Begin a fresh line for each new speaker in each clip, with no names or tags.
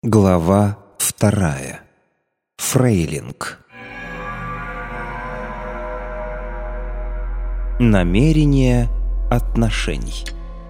Глава 2. Фрейлинг. Намерение отношений.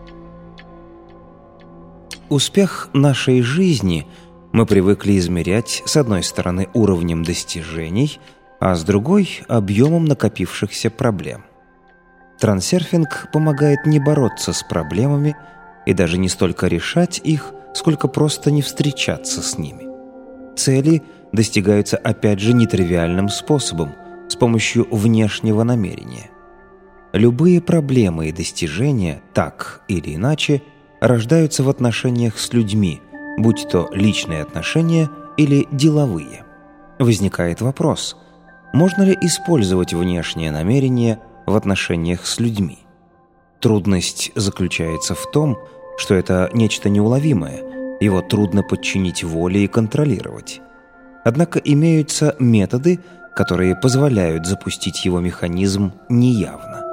Успех нашей жизни мы привыкли измерять с одной стороны уровнем достижений, а с другой – объемом накопившихся проблем. Трансерфинг помогает не бороться с проблемами и даже не столько решать их, сколько просто не встречаться с ними. Цели достигаются опять же нетривиальным способом, с помощью внешнего намерения. Любые проблемы и достижения, так или иначе, рождаются в отношениях с людьми, будь то личные отношения или деловые. Возникает вопрос, можно ли использовать внешнее намерение в отношениях с людьми? Трудность заключается в том, что это нечто неуловимое, его трудно подчинить воле и контролировать. Однако имеются методы, которые позволяют запустить его механизм неявно.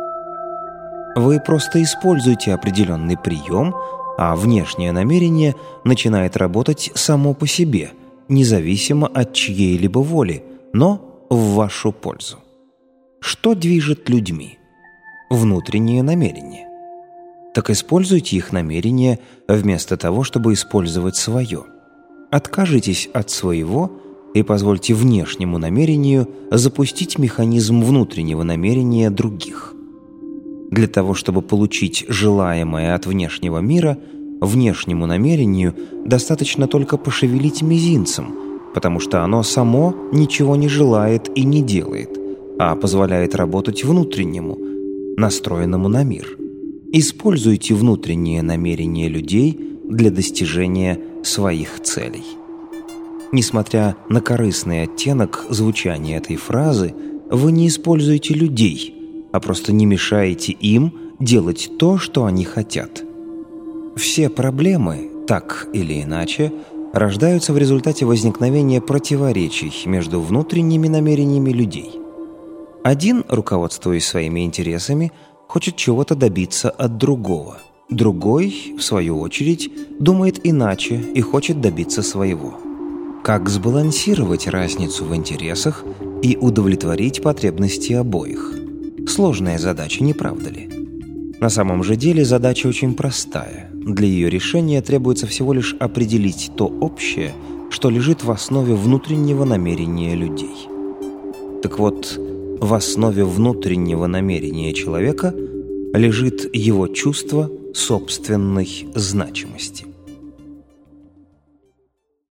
Вы просто используете определенный прием, а внешнее намерение начинает работать само по себе, независимо от чьей-либо воли, но в вашу пользу. Что движет людьми? Внутреннее намерение. Так используйте их намерение вместо того, чтобы использовать свое. Откажитесь от своего и позвольте внешнему намерению запустить механизм внутреннего намерения других. Для того, чтобы получить желаемое от внешнего мира, внешнему намерению достаточно только пошевелить мизинцем, потому что оно само ничего не желает и не делает, а позволяет работать внутреннему, настроенному на мир. Используйте внутреннее намерение людей для достижения своих целей. Несмотря на корыстный оттенок звучания этой фразы, вы не используете людей, а просто не мешаете им делать то, что они хотят. Все проблемы, так или иначе, рождаются в результате возникновения противоречий между внутренними намерениями людей. Один, руководствуясь своими интересами, хочет чего-то добиться от другого. Другой, в свою очередь, думает иначе и хочет добиться своего. Как сбалансировать разницу в интересах и удовлетворить потребности обоих? Сложная задача, не правда ли? На самом же деле задача очень простая. Для ее решения требуется всего лишь определить то общее, что лежит в основе внутреннего намерения людей. Так вот, в основе внутреннего намерения человека лежит его чувство собственной значимости.